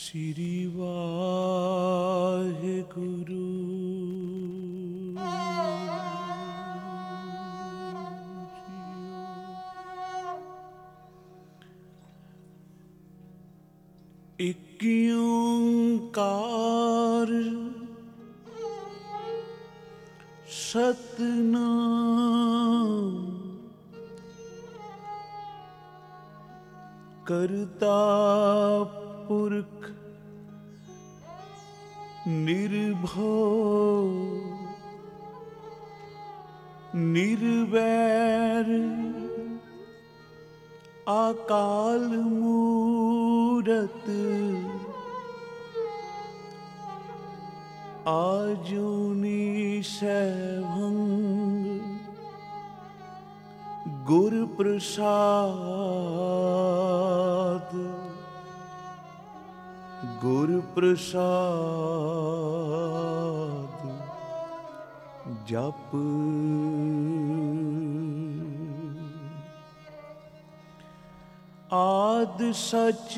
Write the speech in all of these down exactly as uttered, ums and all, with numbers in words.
श्री वाहेगुरु। एक ओंकार सतनाम करता पुरख निर्भव निर्वैर अकाल मूरत आजूनी सैभंग गुरु प्रसाद गुरु प्रसाद जप। आद सच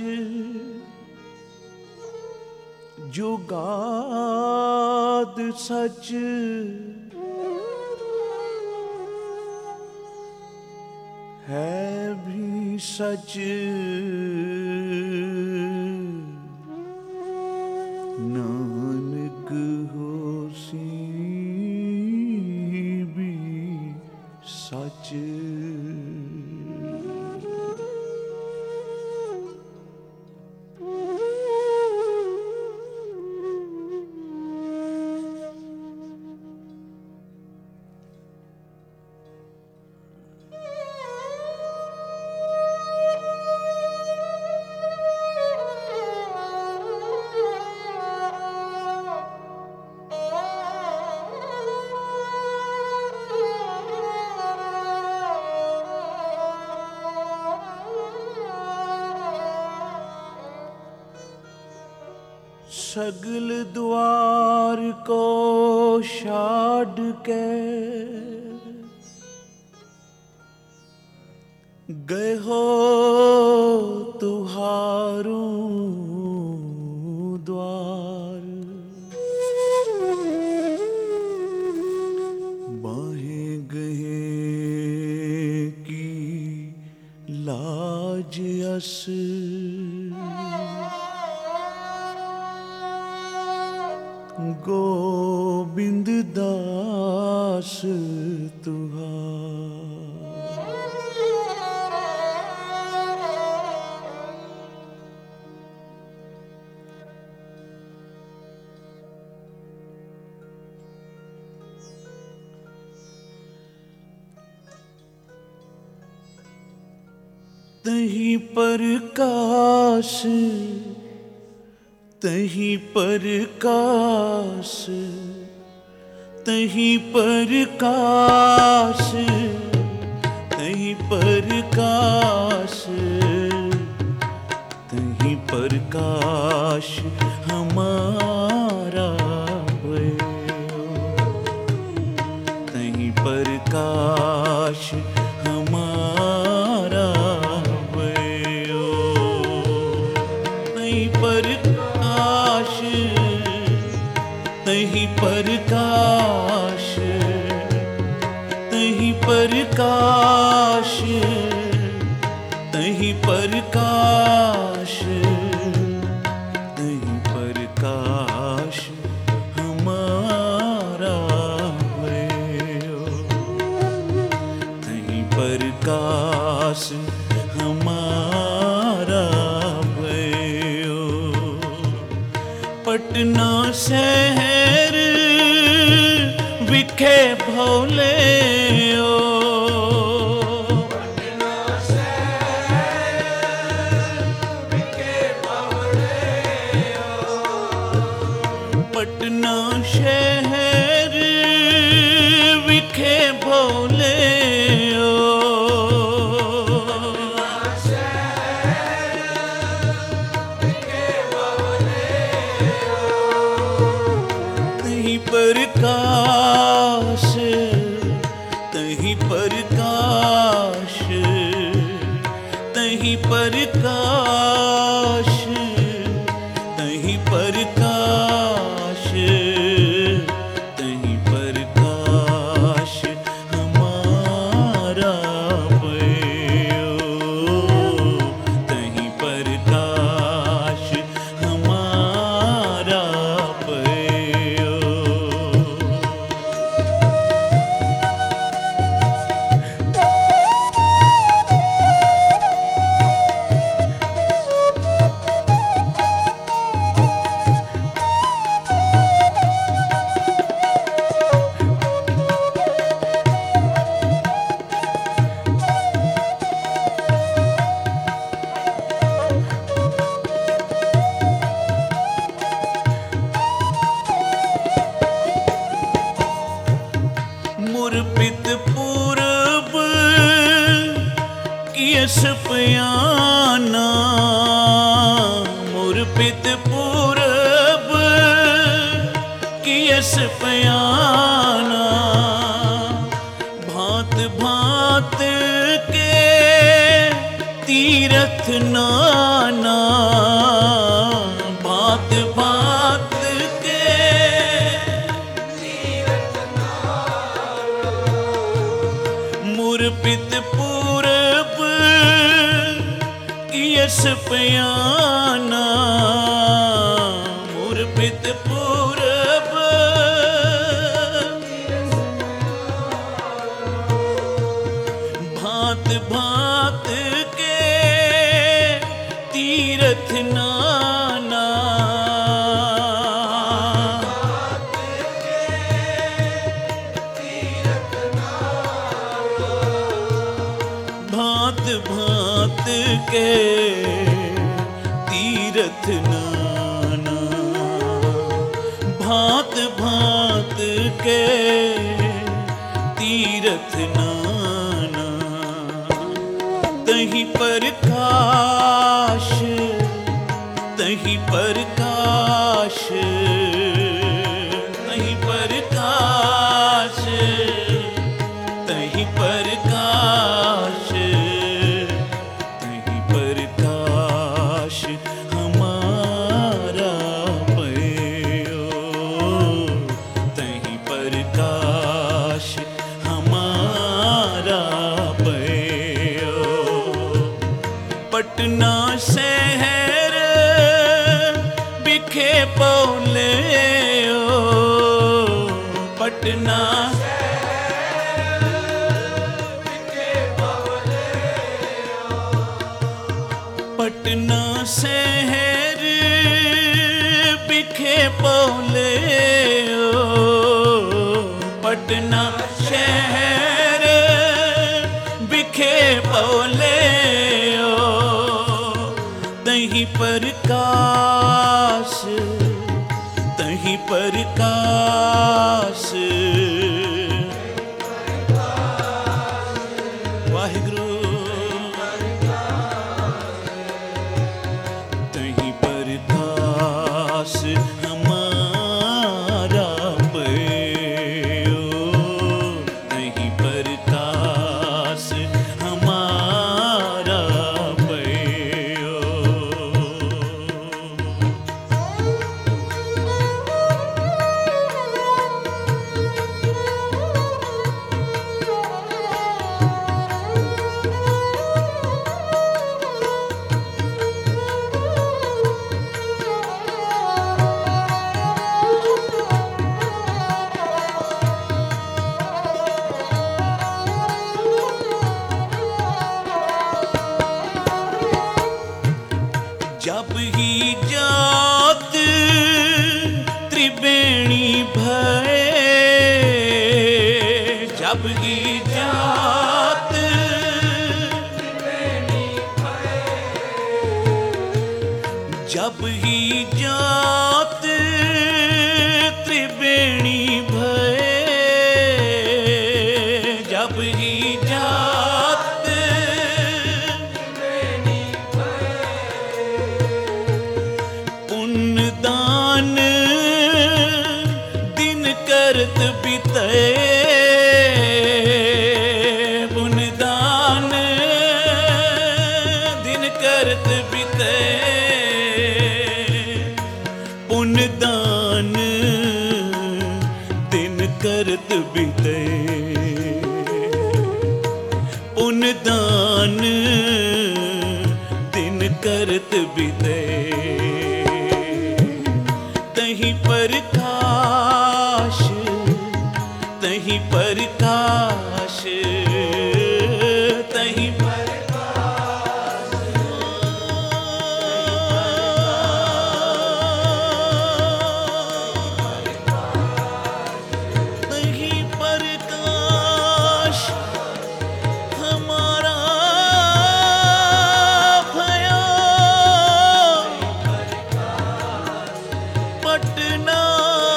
जुगाद सच है भी सच नानक होसी भी सच। सगल द्वार को छाड़ के गए हो तुहारू द्वार। बाहें गए की लाज अस गोबिंद दास तुहार। तही प्रकाश तही प्रकाश तही प्रकाश तही प्रकाश तही प्रकाश हमारा भयो। तही प्रकाश हमारा भयो। तही प्रकाश तही प्रकाश तही प्रकाश तही प्रकाश तही प्रकाश हमारा भयो। तही प्रकाश हमारा भयो। पटना शहर विखे भोले ओ। पटना शहर विखे भोले ओ। पटना शहर विखे भोले ओ। तही प्रकाश तही प्रकाश तही प्रकाश नाना भांत भांत के मुरपित पूरब यस पयाना मुरपित पूरब भांत भांत के तीरथ नाना भांत भांत के तीरथ नाना भांत भांत के तीरथ नाना तहीं प्रकाश तहीं प्रकाश तहीं प्रकाश तहीं प्रकाश तहीं प्रकाश हमारा पयो तहीं प्रकाश हमारा पयो पटना शहर बिखे पौले पटना पटना शहर बिखे पौले पटना शहर बिखे पौले तहीं प्रकाश तहीं प्रकाश वाहिगुरु तहीं प्रकाश हमारा पयो तहीं प्रकाश हमारा पयो जब ही जात त्रिवेणी भय जब ही जात जब ही जात त्रिवेणी भय जब ही जात पुण्य दान दिन करत बीते पुण्य दान दिन करत बीते पुण्य दान दिन करत बीते पुण्य दान दिन करत बीते तहीं प्रकाश तहीं प्रकाश तहीं तहीं प्रकाश हमारा भयो पटना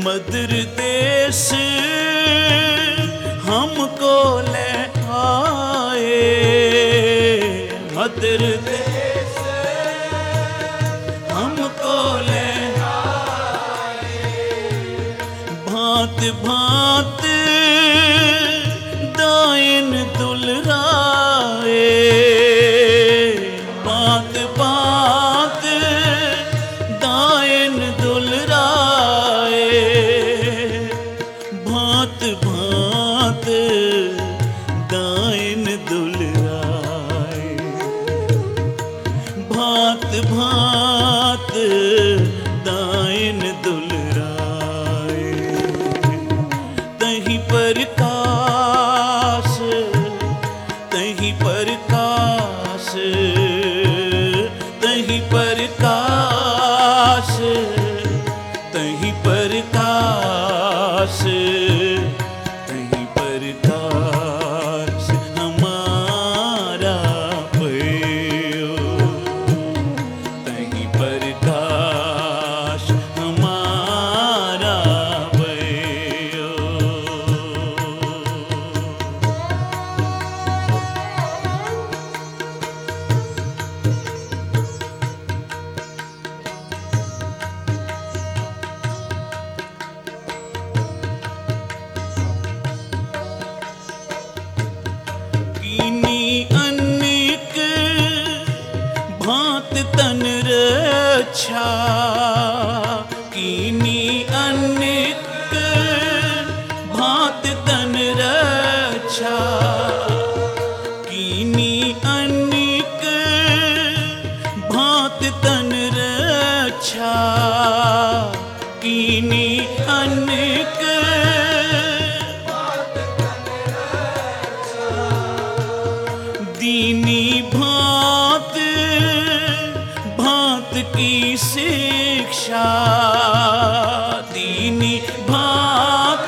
मदर देश हमको ले आए, मदर देश हमको ले आए। भांत भांत दाइन दुलराए, भांत भांत दाइन दुलराए। भांत भांत दाइन दुलराए, भांत भांत दाइन दुलराए। तहीं प्रकाश तहीं प्रकाश तहीं प्रकाश तहीं प्रकाश तहीं प्रकाश हमारा भयो, तहीं प्रकाश हमारा भयो। कीनी अनेक भांत तन रक्षा, कीनी अनेक भांत तन रक्षा। कीनी अनेक भांत तन रक्षा, कीनी अनेक दीनी भांत भांत की शिक्षा, दीनी भांत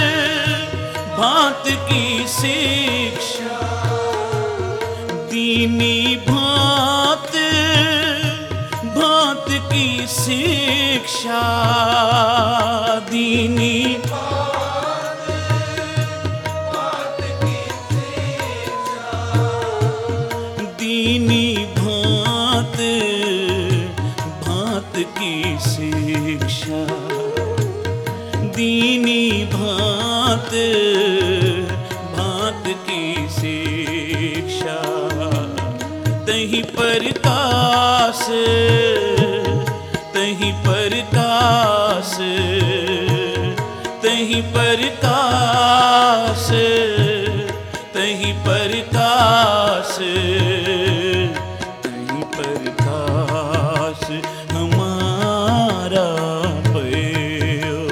भांत की शिक्षा। दीनी भांत भांत की शिक्षा, दीनी दीनी भांत भांत की शिक्षा, दीनी भांत भांत की शिक्षा। तहीं प्रकाश तहीं प्रकाश तहीं प्रकाश तहीं प्रकाश तहीं प्रकाश हमारा भयो,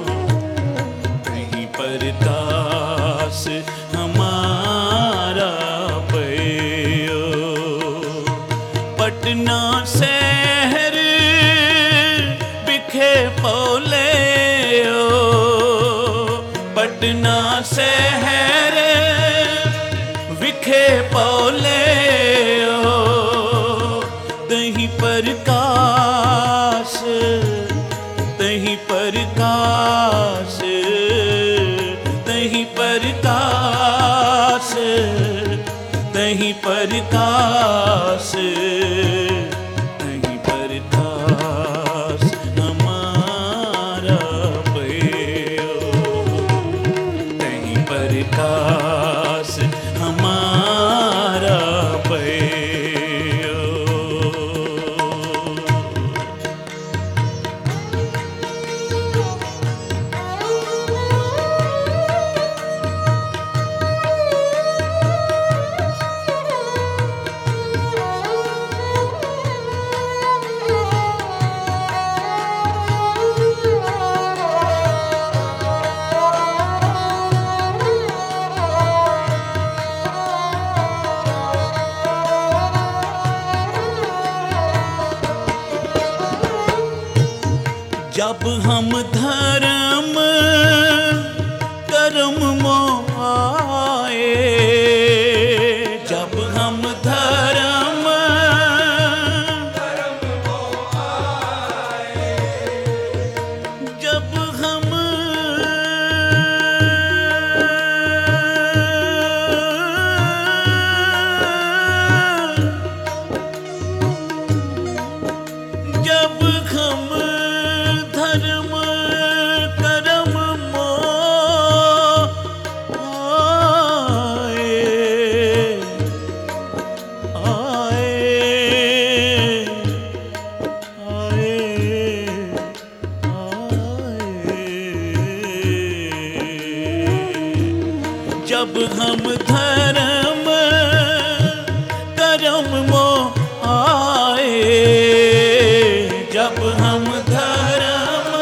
तहीं प्रकाश हमारा भयो। पटना शहर बिखे पौले ओ, पटना शहर विखे पौले ओ। तहीं प्रकाश तहीं प्रकाश तहीं प्रकाश तहीं प्रकाश तहीं प्रकाश हमारा भयो, तहीं प्रकाश हमारा भयो। जब हम धर्म कर्म मोह आए, जब हम धर्म कर्म मोह आए, जब हम जब हम धर्म कर्म मोह आए, जब हम धर्म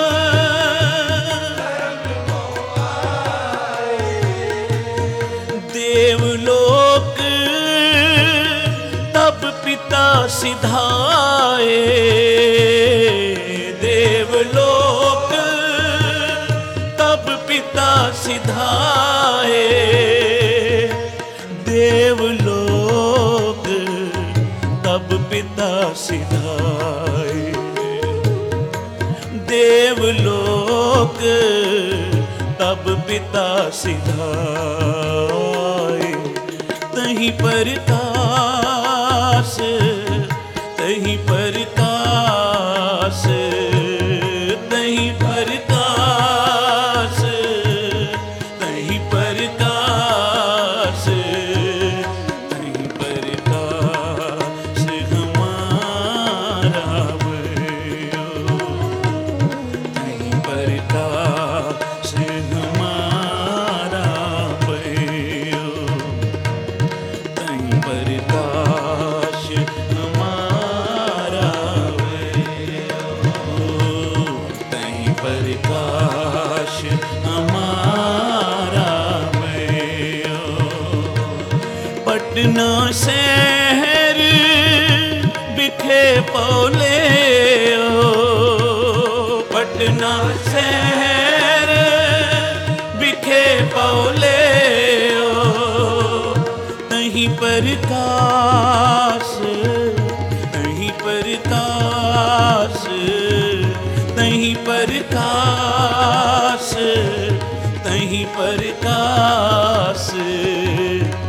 देवलोक तब पिता सिधाए, देवलोक तब पिता सिधाए, देवलोक तब पिता सिधाए, देवलोक तब पिता सिधाए। तहीं प्रकाश तहीं प्रकाश तहीं प्रकाश तहीं प्रकाश तहीं प्रकाश हमारा भयो, तहीं प्रकाश हमारा भयो, तहीं प्रकाश हमारा भयो, तहीं प्रकाश हमारा भयो। पटना शहर बिखे पौले हो, पटना शहर बिखे पौले हो, तहीं प्रकाश तहीं प्रकाश तहीं प्रकाश तहीं प्रकाश